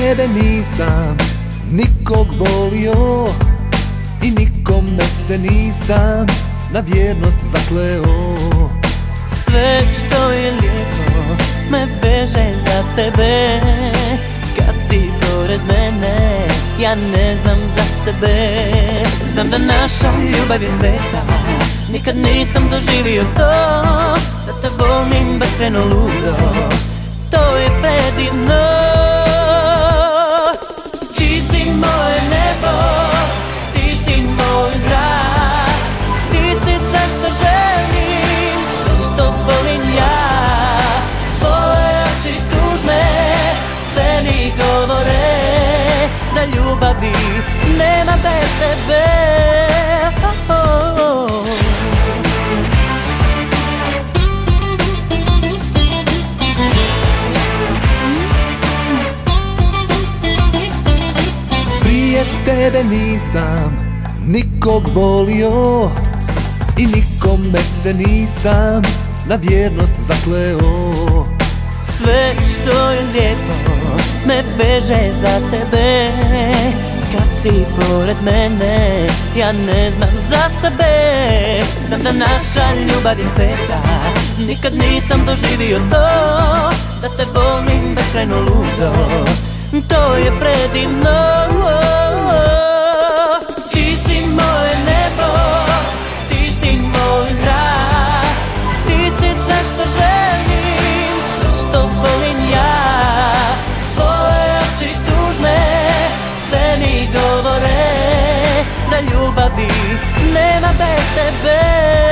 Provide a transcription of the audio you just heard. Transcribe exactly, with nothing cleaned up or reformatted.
tebe nisam nikog volio i nikome se nisam na vjernost zakleo. Sve što je lijepo me veže za tebe. Kad si pored mene, ja ne znam za sebe. Znam da naša ljubav je sveta, nikad nisam doživio to, da te volim beskrajno ludo, to je predivno. Ti si moje nebo, ti si moj zrak, ti si sve što želim, sve što volim ja. Tvoje oči tužne sve mi govore da ljubavi nema bez tebe. Oh, oh, oh. Prije tebe nisam nikog volio i nikome se nisam na vjernost zakleo. Sve što je lijepo me veže za tebe. Kad si pored mene, ja ne znam za sebe. Znam da naša ljubav je sveta, nikad nisam doživio to, da te volim beskrajno ludo, to je predivno. Ti si moje nebo, ti si moj zrak, ti si sve što želim, sve što volim ja. Tvoje oči tužne sve mi govore da ljubavi nema bez tebe.